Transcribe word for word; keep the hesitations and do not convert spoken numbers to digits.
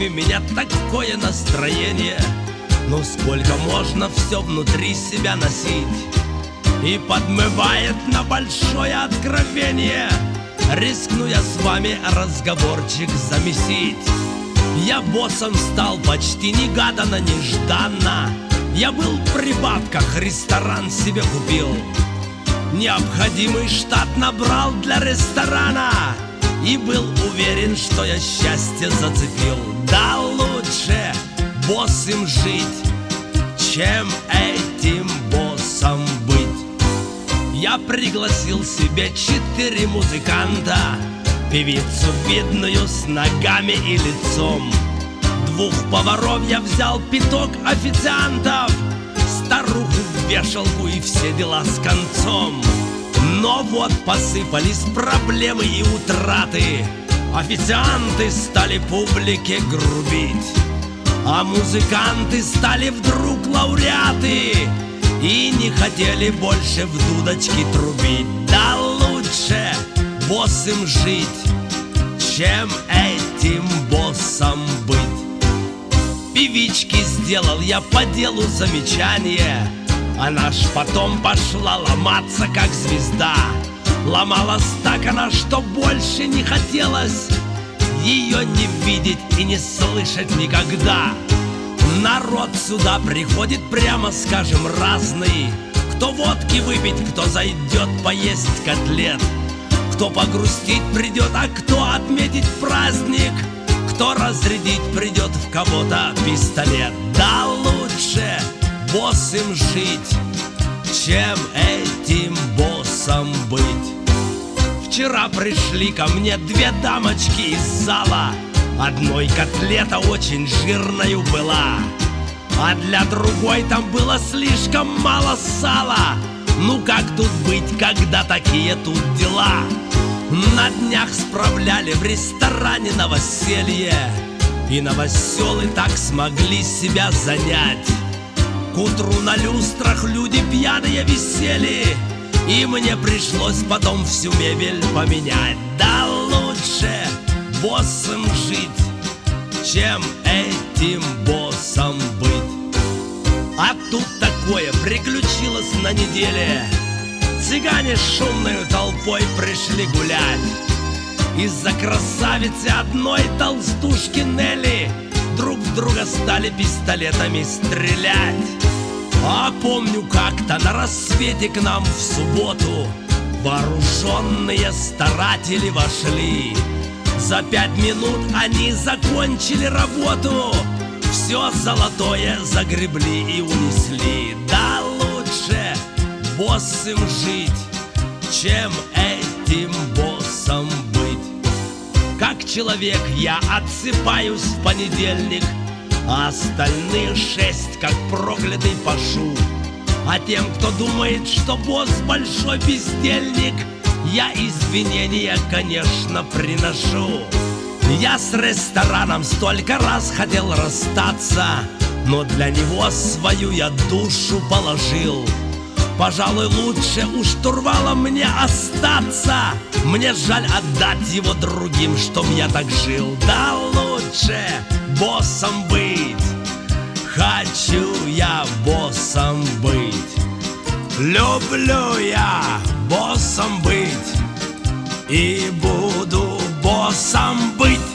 песнями меня такое настроение. Ну сколько можно все внутри себя носить? И подмывает на большое откровение. Рискну я с вами разговорчик замесить. Я боссом стал почти негаданно, нежданно. Я был при бабках, ресторан себе купил. Необходимый штат набрал для ресторана. И был уверен, что я счастье зацепил. Да лучше боссом жить, чем этим боссом быть. Я пригласил себе четыре музыканта, певицу видную с ногами и лицом. Двух поваров я взял, пяток официантов, старуху в вешалку и все дела с концом. Но вот посыпались проблемы и утраты. Официанты стали публике грубить, а музыканты стали вдруг лауреаты и не хотели больше в дудочки трубить. Да лучше боссом жить, чем этим боссом быть. Певичке сделал я по делу замечание. Она ж потом пошла ломаться, как звезда. Ломалась так она, что больше не хотелось ее не видеть и не слышать никогда. Народ сюда приходит, прямо скажем, разный. Кто водки выпить, кто зайдет поесть котлет, кто погрустить придет, а кто отметить праздник, кто разрядить придет в кого-то пистолет. Да лучше боссом жить, чем этим боссом быть. Вчера пришли ко мне две дамочки из зала. Одной котлета очень жирною была, а для другой там было слишком мало сала. Ну как тут быть, когда такие тут дела? На днях справляли в ресторане новоселье, и новоселы так смогли себя занять. К утру на люстрах люди пьяные висели, и мне пришлось потом всю мебель поменять. Да лучше боссом жить, чем этим боссом быть. А тут такое приключилось на неделе. Цыгане с шумной толпой пришли гулять. Из-за красавицы одной толстушки Нелли друг в друга стали пистолетами стрелять. А помню, как-то на рассвете к нам в субботу вооруженные старатели вошли. За пять минут они закончили работу, все золотое загребли и унесли. Да лучше боссом жить, чем этим боссом быть. Как человек я отсыпаюсь в понедельник, а остальные шесть, как проклятый, пашу. А тем, кто думает, что босс большой бездельник, я извинения, конечно, приношу. Я с рестораном столько раз хотел расстаться, но для него свою я душу положил. Пожалуй, лучше у штурвала мне остаться. Мне жаль отдать его другим, чтоб я так жил. Да лучше боссом быть, хочу я боссом быть. Люблю я боссом быть и буду боссом быть.